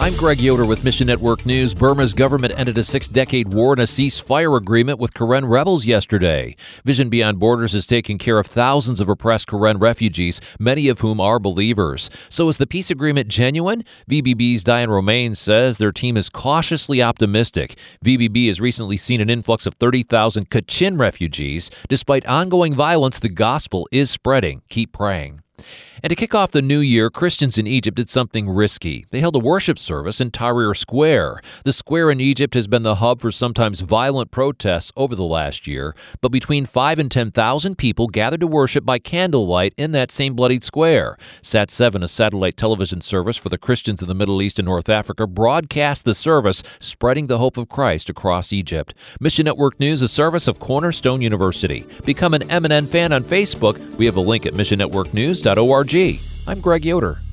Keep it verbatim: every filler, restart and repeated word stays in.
I'm Greg Yoder with Mission Network News. Burma's government ended a six-decade war and a ceasefire agreement with Karen rebels yesterday. Vision Beyond Borders is taking care of thousands of oppressed Karen refugees, many of whom are believers. So is the peace agreement genuine? V B B's Diane Romaine says their team is cautiously optimistic. V B B has recently seen an influx of thirty thousand Kachin refugees. Despite ongoing violence, the gospel is spreading. Keep praying. And to kick off the new year, Christians in Egypt did something risky. They held a worship service in Tahrir Square. The square in Egypt has been the hub for sometimes violent protests over the last year, but between five and ten thousand people gathered to worship by candlelight in that same bloodied square. Sat seven, a satellite television service for the Christians in the Middle East and North Africa, broadcast the service, spreading the hope of Christ across Egypt. Mission Network News, a service of Cornerstone University. Become an M N N fan on Facebook. We have a link at mission network news dot org. I'm Greg Yoder.